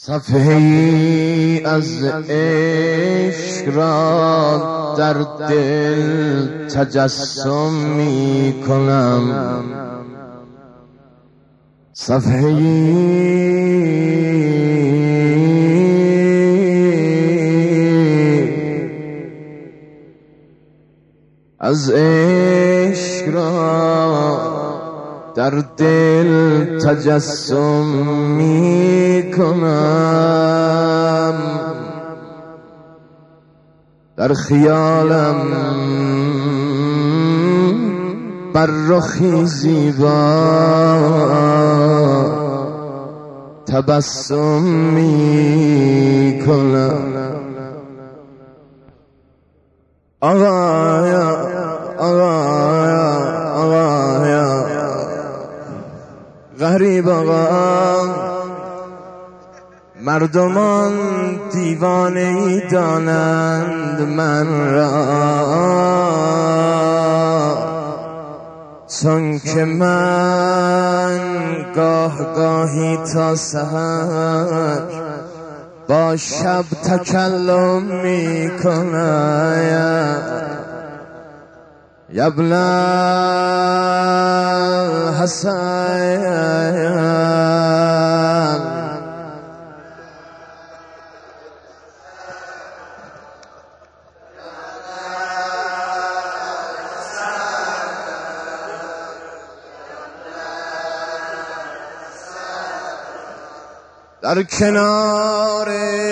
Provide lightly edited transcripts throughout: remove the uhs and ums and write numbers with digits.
صفحه‌ای از عشق را در دل تجسم می کنم، صفحه‌ای از عشق را در دل تجسم می کنم، در خیالم بر رخی زیبا تبسم می کنم. آقایا غریب آقا، مردمان دیوانه ای دانند من را، چون که من گاه گاهی تا سحر با شب تکلم می کنم. یبن حسین در کنار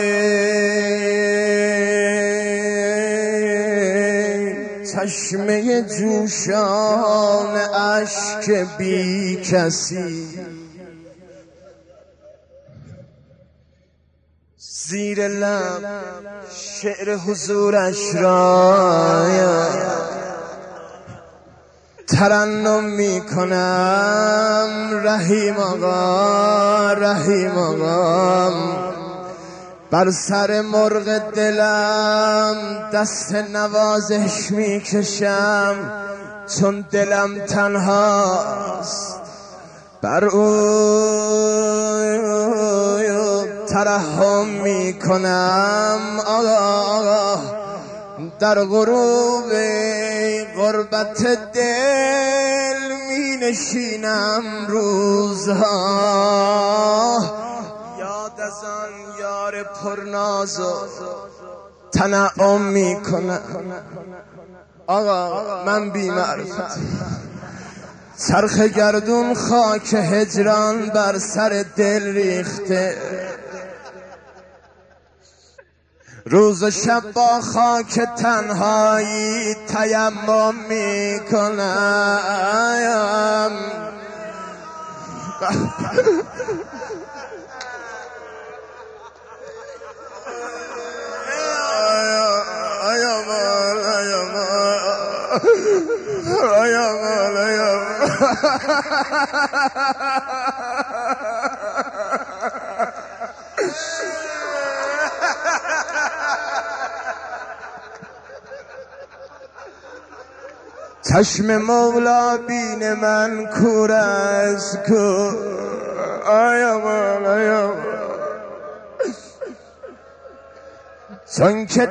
چشمه جوشان اشک بی کسی، زیر لب شعر حضورش را ترنم می کنم. رحیم آقا، رحیم آقا، بر سر مرغ دلم دست نوازش می کشم، چون دلم تنهاست بر او ترحم می کنم. آقا در غروب غربت دل می نشینم روزها، یاد از آن یار پرناز و تنعم می کنم. آقا من بی معرفت، چرخ گردون خاک هجران بر سر دل ریخته، روز و شب با خاک تنهایی تیمم می کنم. چشم مولا بین من کور از کور، چون که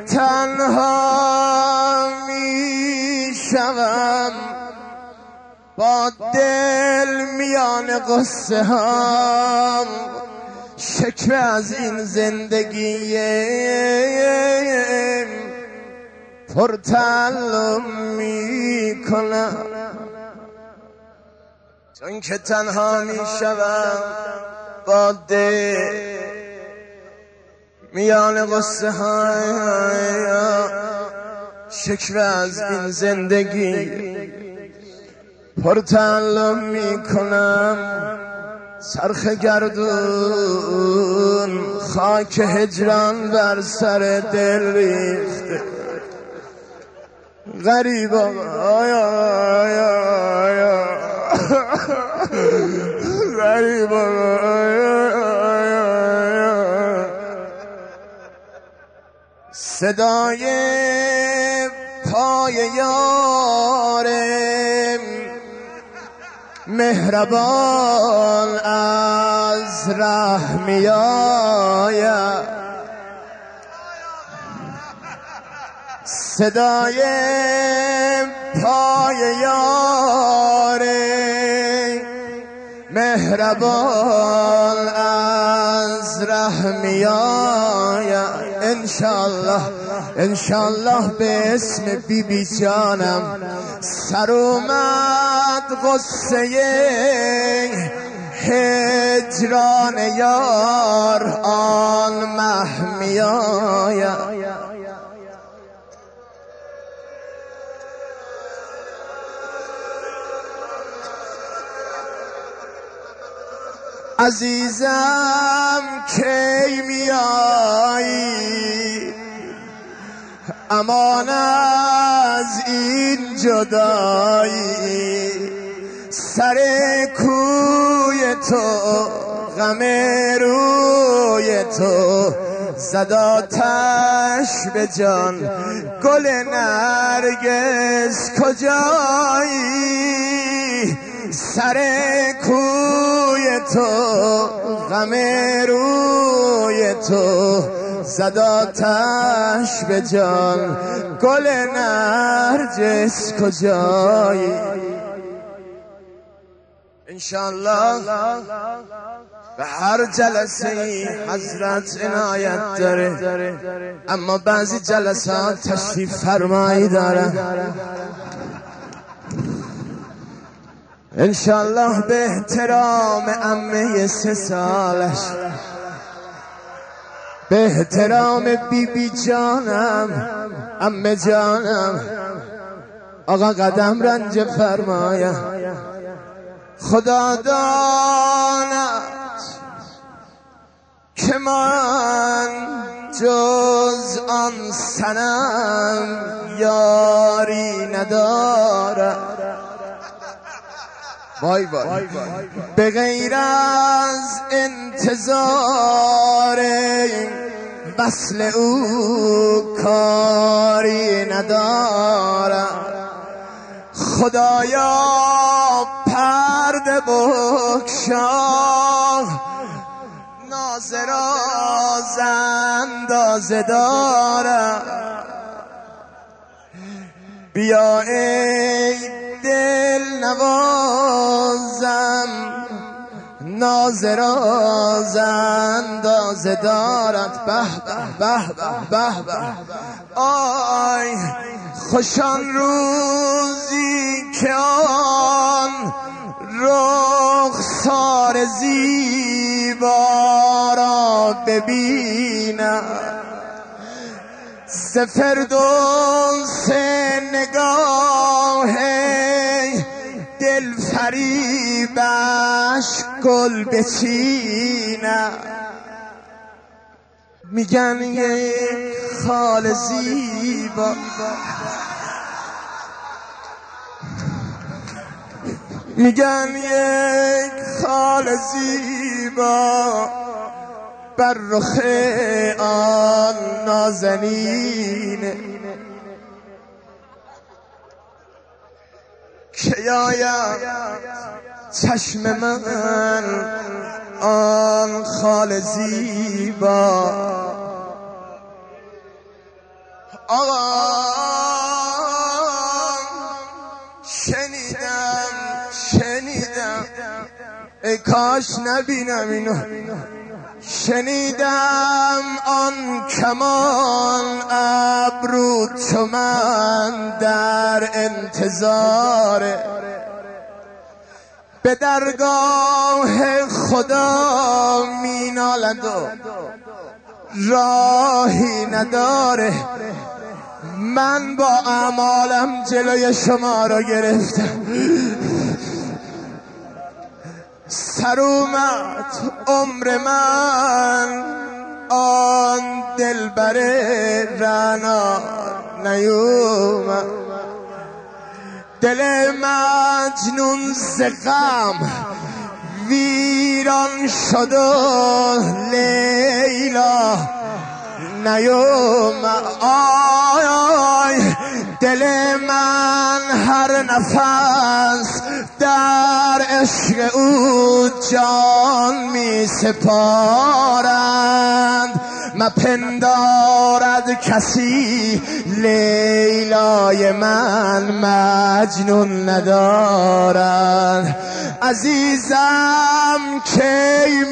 تنها می شوم با دل میان قصه هم، شکوه از این زندگی پرتعلم می کنم. چون که تنها می شوم با دل میان قصه های، شکوه از این زندگی پرتعلم می کنم. چرخ گردون خاک هجران بر سر دل ریخته، غریب آیا غریب صدای پای یارم مهربان از ره میآید، صدای پای یاره مهربان از ره میآید. انشالله به اسم بی بی جانم سر اومد غصه هجران یار، آن مه میآید. عزیزم کی میایی، امان از این جدایی، سر کوی تو غم روی تو زد آتش به جان، گل نرگس کجایی، سر کوی تو غم روی تو زد آتش به جان، گل نرگس کجایی. انشالله به هر جلسه حضرت عنایت داره، اما بعضی جلسات تشریف فرمایی داره. انشالله به احترام عمه 3 سالش، به احترام بی بی جانم، عمه جانم، آقا قدم رنج فرمایم. خدا داند که من جز آن صنم یاری ندارم، وای وای، به غیر از انتظار وصل او کاری ندارم. خدایا پرده بگشا، ناز راز اندازه دارم، بیا ای دل نوازم، ناز راز اندازه دارد. به به به به به، آی خوشان روزی که آن رخسار زیبا را ببینم، ز فردوس نگاه دل فریبش گل بچینم. میگن یک خال زیبا، میگن یک خال زیبا بر رخ آن نازنینه، که آید چشم من آن خال زیبا. آقا شنیدم ای کاش نبینم اینو، شنیدم آن کمان ابرو چو من در انتظاره، به درگاه خدا می نالند و راهی نداره. من با اعمالم جلوی شما را گرفتم، سر اومد عمر من آن دلبر رعنا نیومد، دل مجنون ز غم ویران شد و لیلا نیومد. آی دل من هر نفس در عشق او جان می سپارند مپندارد کسی لیلای من مجنون ندارد عزیزم کی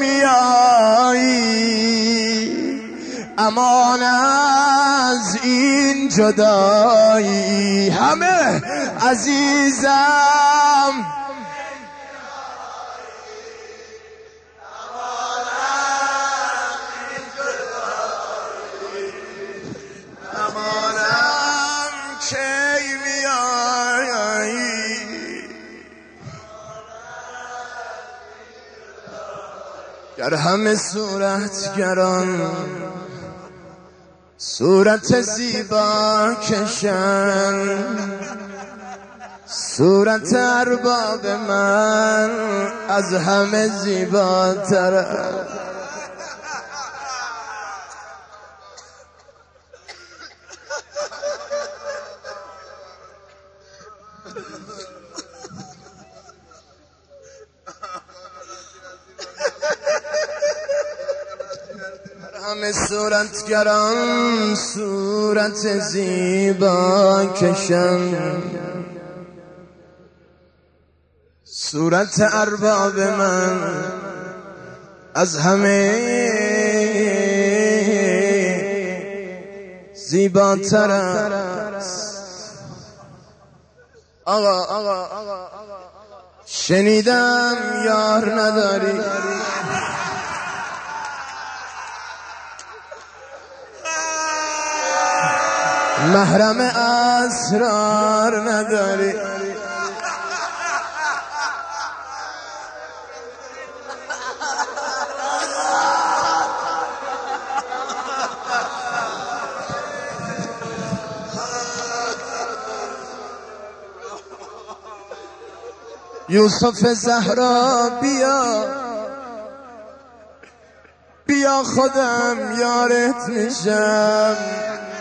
میایی امان از این جدایی همه عزیزم امانم کی میایی گر همه صورتگران صورت زیبا کشن صورت ارباب من از همه زیباتر همه صورتگران صورت زیبا کشم صورت ارباب من از همه زیباتر است آقا شنیدم یار نداری محرم اسرار نداری یوسف زهرا بیا خودم یارت میشم